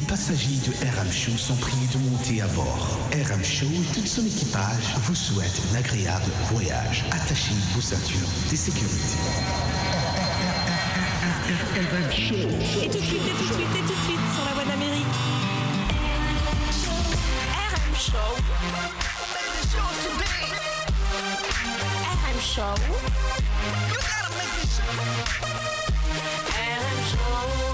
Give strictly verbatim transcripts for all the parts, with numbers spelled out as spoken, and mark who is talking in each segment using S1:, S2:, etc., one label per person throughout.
S1: passagers de R M Show sont priés de monter à bord. R M Show et tout son équipage vous souhaitent un agréable voyage. Attachez vos ceintures de sécurité. R M Show.
S2: Et tout de suite, et tout de suite, et tout de suite sur la voie d'Amérique. R M Show. R M Show. R M Show.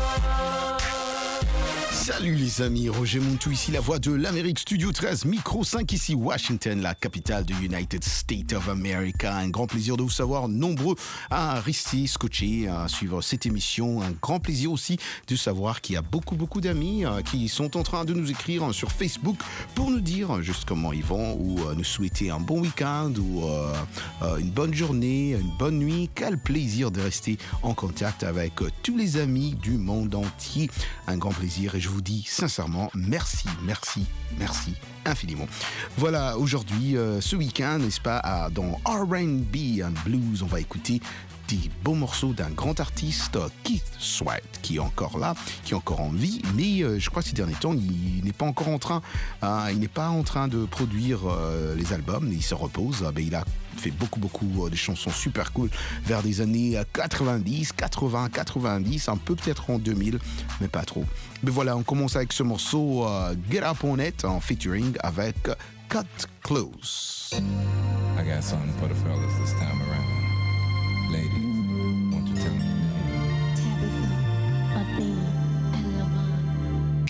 S3: Salut les amis, Roger Montou ici, la voix de l'Amérique, Studio treize, Micro cinq ici, Washington, la capitale du United States of America. Un grand plaisir de vous savoir nombreux à rester scotchés, à suivre cette émission. Un grand plaisir aussi de savoir qu'il y a beaucoup, beaucoup d'amis euh, qui sont en train de nous écrire sur Facebook pour nous dire juste comment ils vont ou euh, nous souhaiter un bon week-end ou euh, euh, une bonne journée, une bonne nuit. Quel plaisir de rester en contact avec euh, tous les amis du monde entier. Un grand plaisir et je vous dis sincèrement merci, merci, merci infiniment. Voilà, aujourd'hui, euh, ce week-end, n'est-ce pas, à, dans R and B and Blues, on va écouter des beaux morceaux d'un grand artiste, Keith Sweat, qui est encore là, qui est encore en vie, mais euh, je crois que ces derniers temps, il, il n'est pas encore en train, euh, il n'est pas en train de produire euh, les albums, il se repose, euh, ben, il a fait beaucoup, beaucoup euh, de chansons super cool vers des années quatre-vingt-dix, quatre-vingts, quatre-vingt-dix, un peu peut-être en deux mille, mais pas trop. Mais voilà, on commence avec ce morceau euh, Get Up On It en featuring avec Cut Close.
S4: I got something for the fellas this time around. Ladies, won't you tell me?
S5: Tabitha, Athena, and Lavon.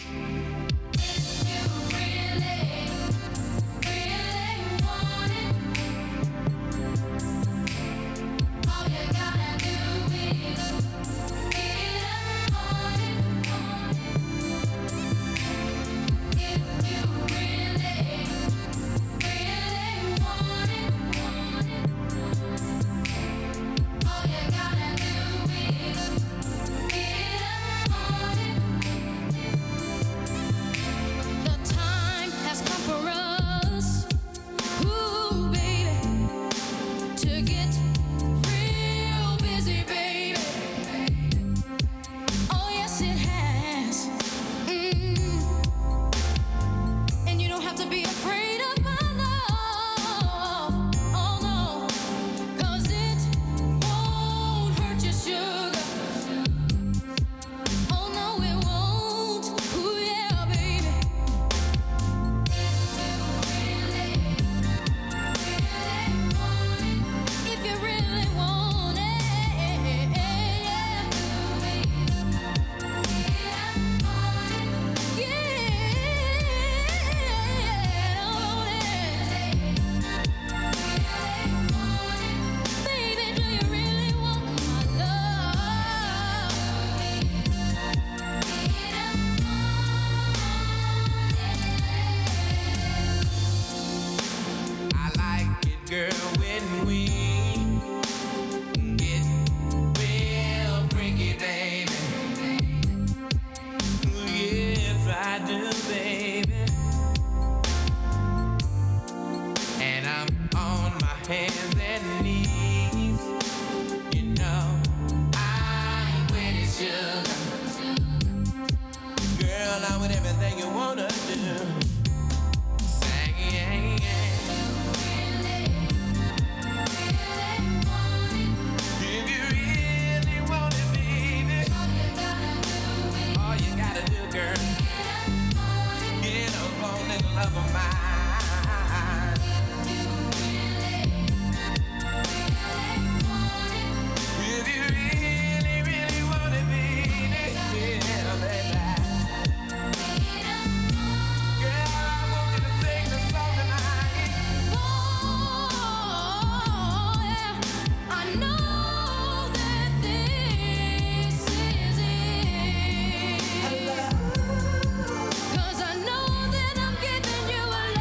S6: Cause I know that I'm getting you alone.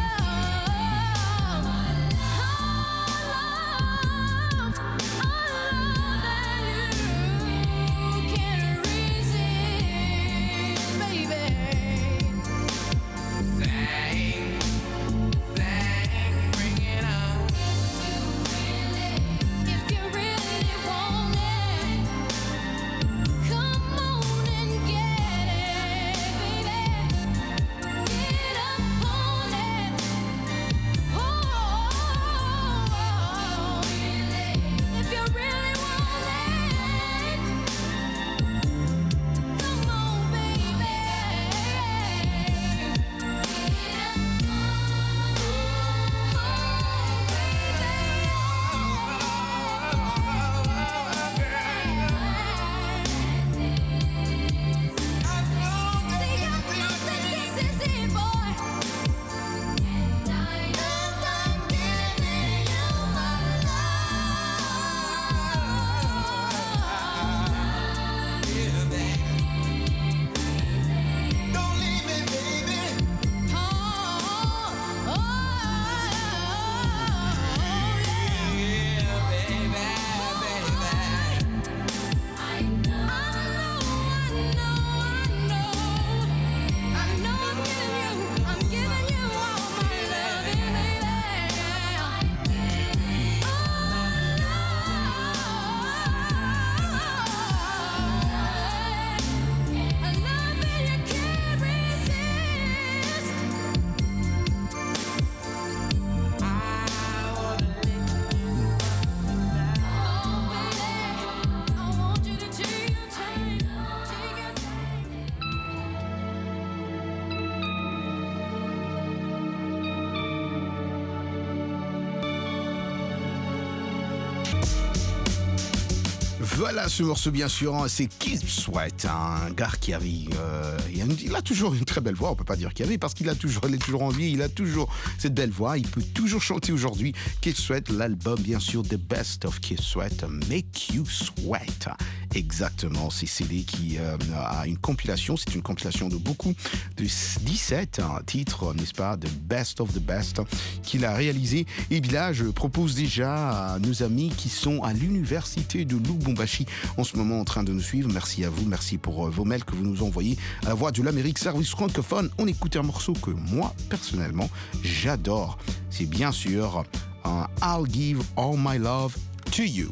S3: Voilà ce morceau, bien sûr, hein, c'est Keith Sweat, un gars qui avait, euh, il, a une- il a toujours une très belle voix. On peut pas dire qu'il avait parce qu'il a toujours, il est toujours en vie, il a toujours cette belle voix. Il peut toujours chanter aujourd'hui. Keith Sweat, l'album, bien sûr, The Best of Keith Sweat, Make You Sweat. Exactement, c'est C D qui euh, a une compilation. C'est une compilation de beaucoup, de dix-sept hein, titres, n'est-ce pas, The Best of the Best, qu'il a réalisé. Et bien là, je propose déjà à nos amis qui sont à l'université de Lubumbashi en ce moment en train de nous suivre. Merci à vous, merci pour euh, vos mails que vous nous envoyez à la Voix de l'Amérique, service francophone. On écoute un morceau que moi, personnellement, j'adore. C'est bien sûr un I'll Give All My Love to You.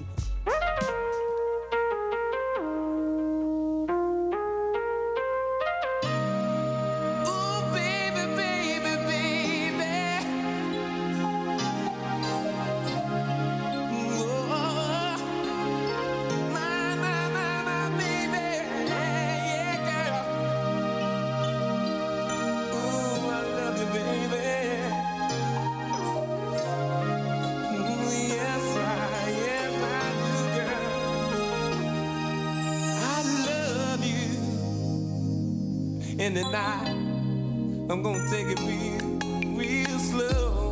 S6: In the night, I'm gonna take it real, real slow.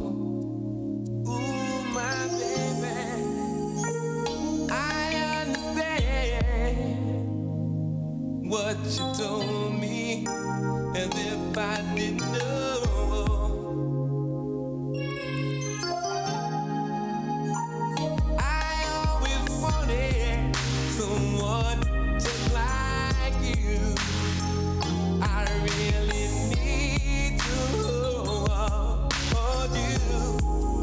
S6: Ooh, my baby, I understand what you told me as if I didn't know. I always wanted someone just like you. I really need to hold you.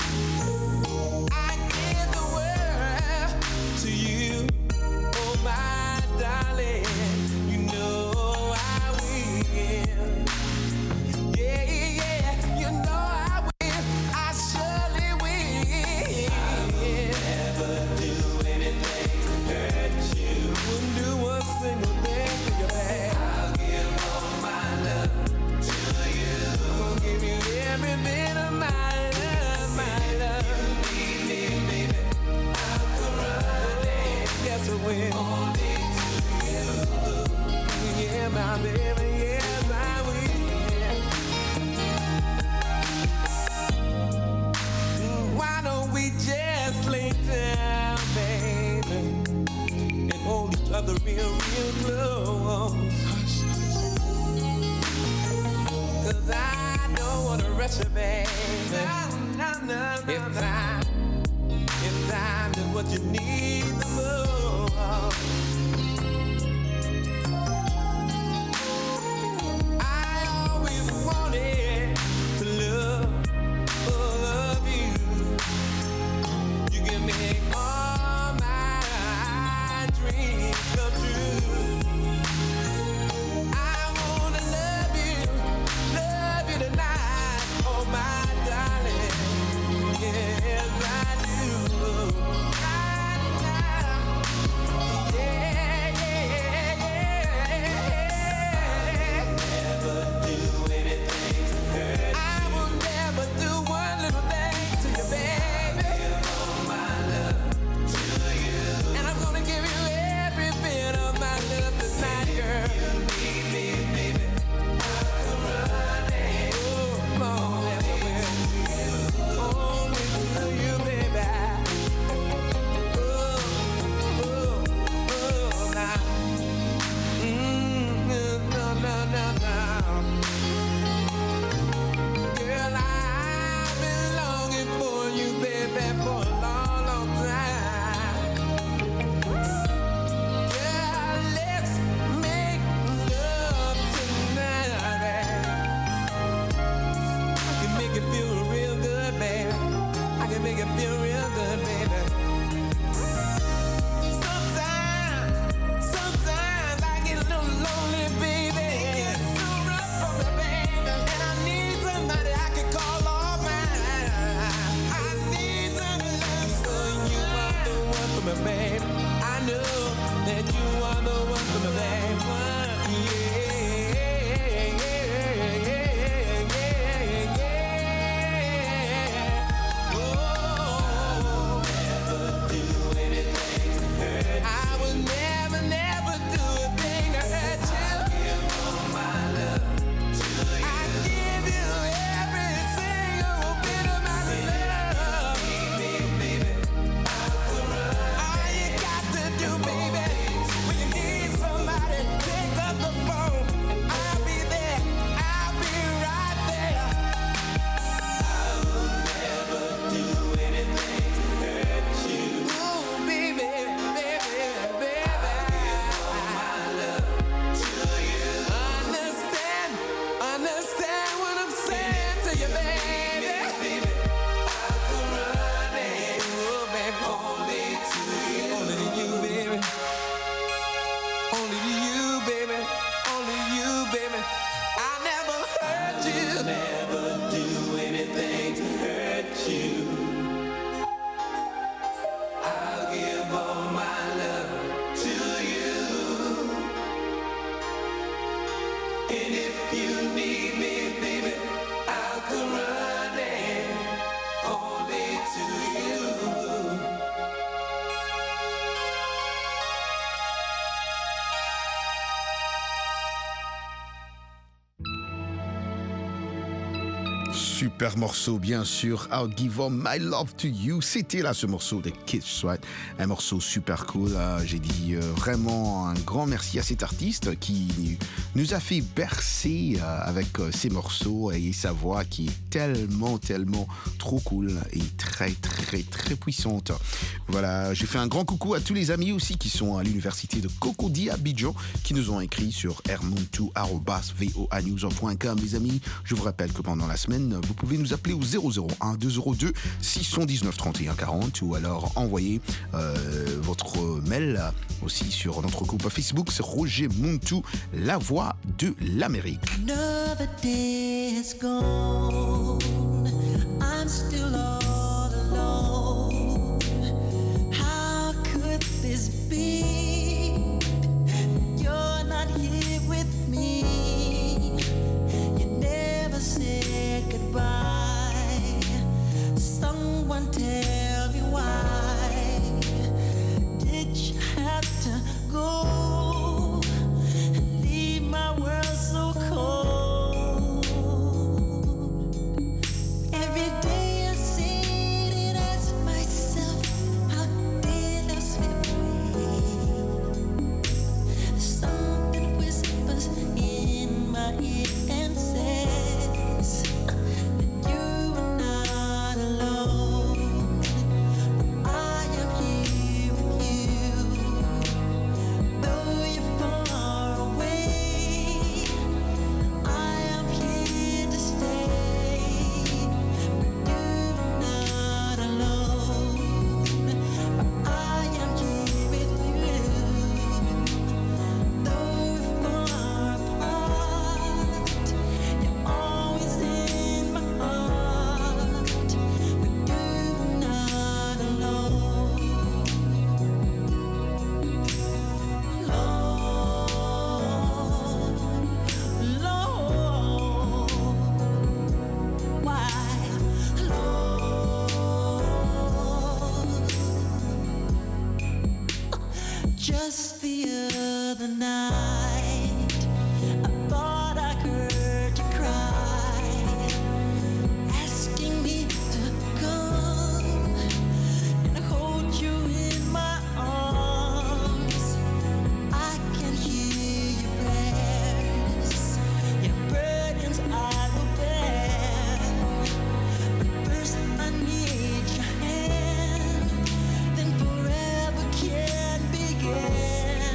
S6: I give the world to you, oh my darling. You know I will. Yeah, yeah, you know I will. I surely will. I'll never do anything to hurt you. Wouldn't do one single thing for your head. Every bit of my love, my love. If you need me, baby, I'll come running. Yes, I will. Only to you. Yeah, my baby, yes, I will. Why don't we just lay down, baby, and hold each other real, real close? Cause I don't wanna rush you, baby. No, no, no, no, if time, if time is what you need the most. I always wanted to love, love you. You can make all my dreams come true. I wanna love you, love you tonight, oh my darling. Yes, I do. Right now. Yeah, yeah, yeah. Never do anything to hurt. I will never do one little thing to you, baby. I'll give all my love to you. And I'm gonna give you every bit of my love tonight, girl. If you need me, baby, I'll come running. Oh, oh, yes, I will. Only to you, baby. Oh, oh, oh, now. Mm, no, no, no, no. Girl, I've been longing for you, baby, for a long, long time. Girl, let's make love tonight, baby. I can make it feel real good, baby. I can make it feel real good, baby. Sometimes, sometimes I get a little lonely, baby. It's so rough for me, baby. And I need somebody I can call all mine. I need somebody, so you are the one for me, babe. I know that you are the one for me, babe. Yeah, yeah, yeah, yeah, yeah, yeah. If you need me, baby, I'll come running only to you.
S3: Super morceau, bien sûr. I'll give all my love to you. C'était là ce morceau de Kid Sweat. Un morceau super cool. Euh, j'ai dit euh, vraiment un grand merci à cet artiste qui nous a fait bercer euh, avec euh, ses morceaux et sa voix qui est tellement, tellement trop cool et très, très, très puissante. Voilà, j'ai fait un grand coucou à tous les amis aussi qui sont à l'université de Cocody à Abidjan qui nous ont écrit sur r muntu arobase voa news point com. Les amis, je vous rappelle que pendant la semaine, vous pouvez nous appeler au zéro zéro un deux zéro deux six un neuf trente et un quarante ou alors envoyer euh, votre mail aussi sur notre groupe Facebook, c'est Roger Muntu, la voix de l'Amérique.
S7: Another day is gone. I'm still all alone. How could this be? You're not here with me. You never said goodbye. Someone tell me why did you have to go and leave my world so cold? Every day I sit and ask myself, how did I slip away? Something whispers in my ear and says that you are not alone. I am here with you. Though you're far away, I am here to stay. But you're not alone. I am here with you. Though we're far apart, you're always in my heart. But you're not alone. Lord, Lord, why, Lord? Just the other night, I thought I heard you cry, asking me to come and hold you in my arms. I can hear your prayers, your burdens I will bear. But first I need your hand, then forever can begin.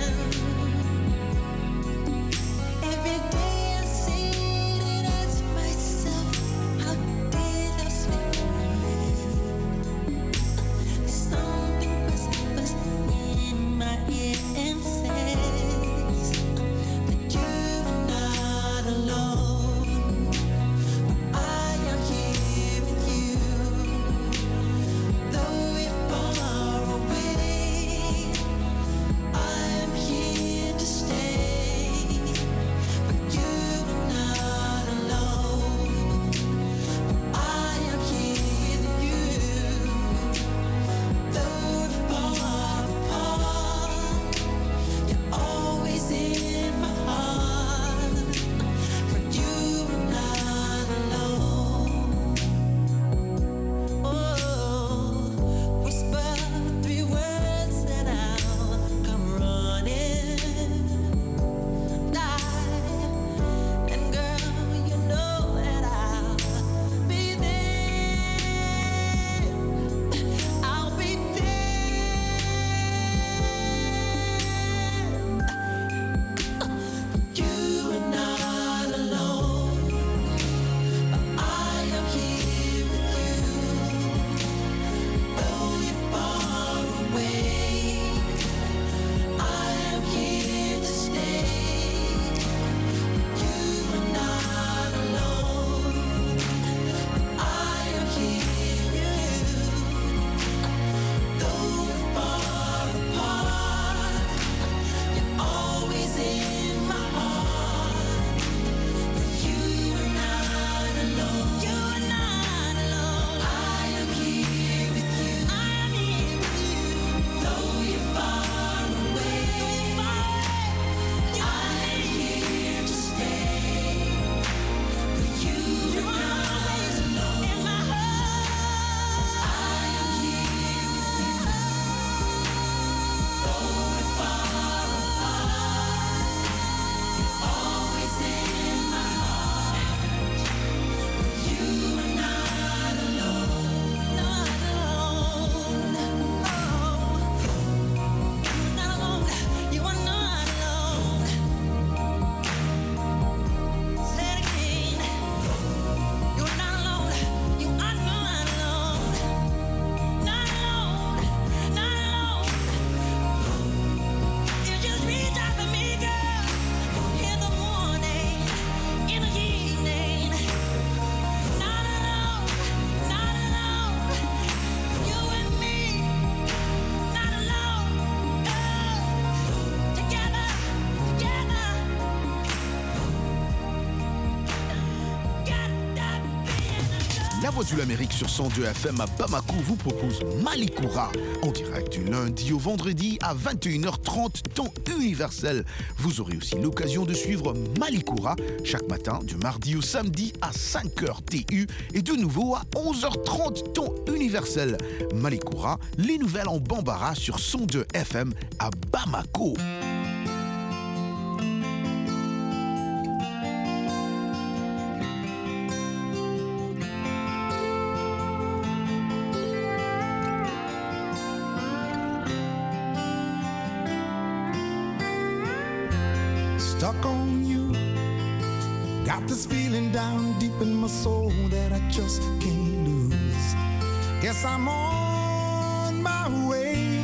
S7: Every day I sit and ask myself, how did I slip away? Something whispers in my ear and says that you're not alone. I am here with you. Though you're far away, I am here to stay. But you're not alone. I am here with you. Though we're far apart, you're always in my heart.
S3: La Voix de l'Amérique sur cent deux F M à Bamako vous propose Malikoura en direct du lundi au vendredi à vingt et une heures trente temps universel. Vous aurez aussi l'occasion de suivre Malikoura chaque matin du mardi au samedi à cinq heures T U et de nouveau à onze heures trente temps universel. Malikoura, les nouvelles en Bambara sur cent deux F M à Bamako.
S8: Stuck on you. Got this feeling down deep in my soul that I just can't lose. Guess I'm on my way.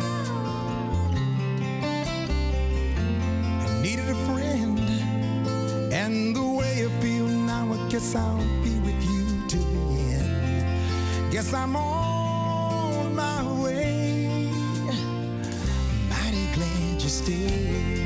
S8: I needed a friend, and the way I feel now, I guess I'll be with you till the end. Guess I'm on my way. Mighty glad you stayed.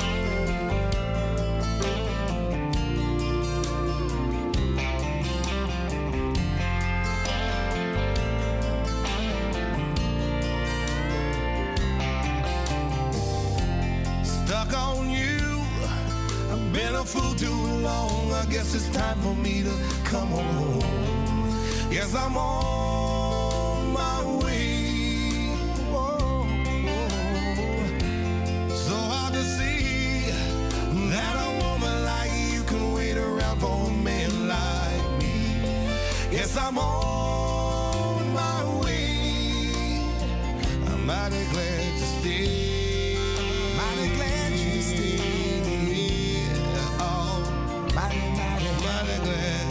S6: Fool too long, I guess it's time for me to come home. Yes, I'm on my way. Whoa, whoa. So hard to see that a woman like you can wait around for a man like me. Yes, I'm on my way. I'm mighty glad you stayed. Mighty glad you stayed. Mighty, mighty, mighty glad.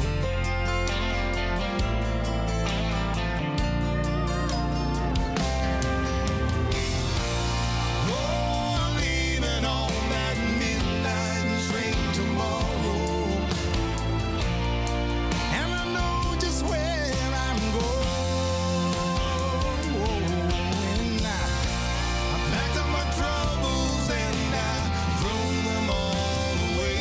S6: Oh, I'm leaving on that midnight train tomorrow, and I know just where I'm going. I, I packed up my troubles and I thrown them all away.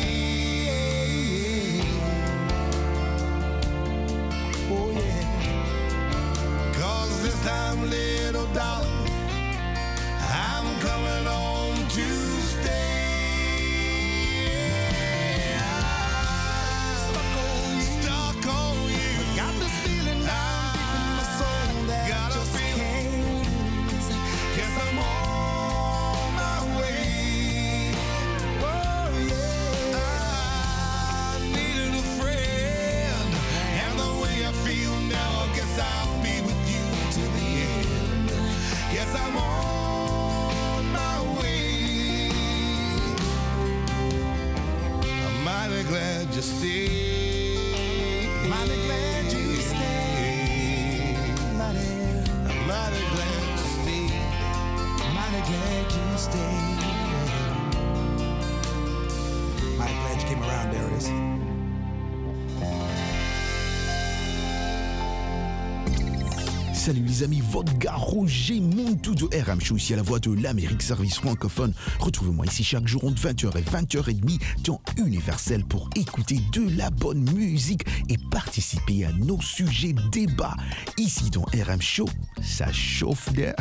S6: Oh yeah, 'cause this time, little darling, I'm coming home to stay. Stuck on you, stuck on you. Got this feeling down deep in my soul that I just can't lose. Guess I'm on my way. Oh yeah, I needed a friend, and the way I feel now, I guess I'll be with you till the end. Guess I'm on my way. I'm mighty glad you stayed. Mighty glad you stayed. Mighty, I'm mighty glad you stayed. Mighty glad you stayed. Mighty glad you came around, Darius.
S3: Salut les amis, votre gars Roger Montou de R M Show ici à la Voix de l'Amérique, service francophone. Retrouvez-moi ici chaque jour entre vingt heures et vingt heures trente, temps universel pour écouter de la bonne musique et participer à nos sujets débats. Ici dans R M Show, ça chauffe d'air.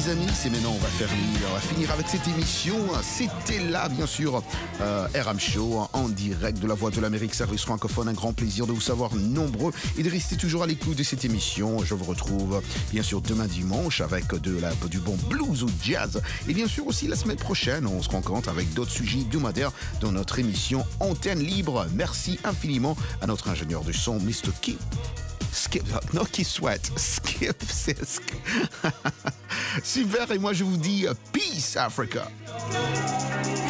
S3: les amis, c'est maintenant, on va faire les, on va finir avec cette émission. C'était là, bien sûr, euh, R M Show, en direct de la Voix de l'Amérique, service francophone. Un grand plaisir de vous savoir nombreux et de rester toujours à l'écoute de cette émission. Je vous retrouve, bien sûr, demain dimanche avec de la, du bon blues ou jazz. Et bien sûr aussi, la semaine prochaine, on se rencontre avec d'autres sujets hebdomadaires dans notre émission Antenne Libre. Merci infiniment à notre ingénieur du son, mister Kip. Skip, non, qui souhaite, Skip Sisk. Super, et moi je vous dis Peace Africa.